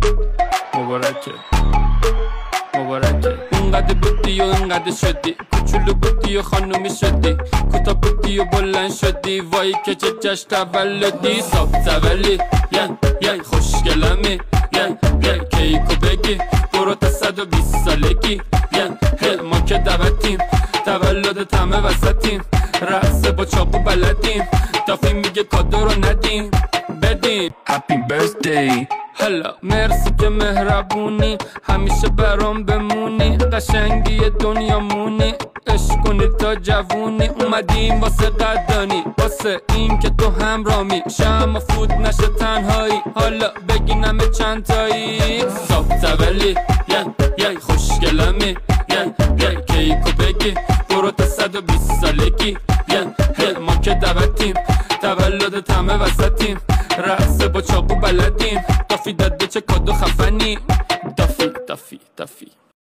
مبارکه مبارکه. اونقدر بودی و اینقدر شدی، کوچولو بودی و خانومی شدی، کوتا بودی و بلند شدی، وای که چه جشن تولدی. صاف تولی یه خوشگلمی یه کیکو بگی برو تا 120 سالگی. ما که دعوتیم تولدت همه وسطیم، رقصه با چاقو بلدیم، دافی میگه کادو رو ندیم بدیم. Happy birthday. حالا مرسی که مهربونی، همیشه برام بمونی، قشنگی دنیا مونی، عشق کنی تا جوونی. اومدیم واسه قدردانی، واسه این که تو همرامی، شما فوت نشه تنهایی، حالا بگین همه چند تایی. صاف تولی یه خوشگلمی یه کیکو بگی برو تا 120 سالگی. ما که دعوتیم تولدت همه وسطیم، رقصه با چاقو بلدیم، دافی داده چه کادو خفنی. دافی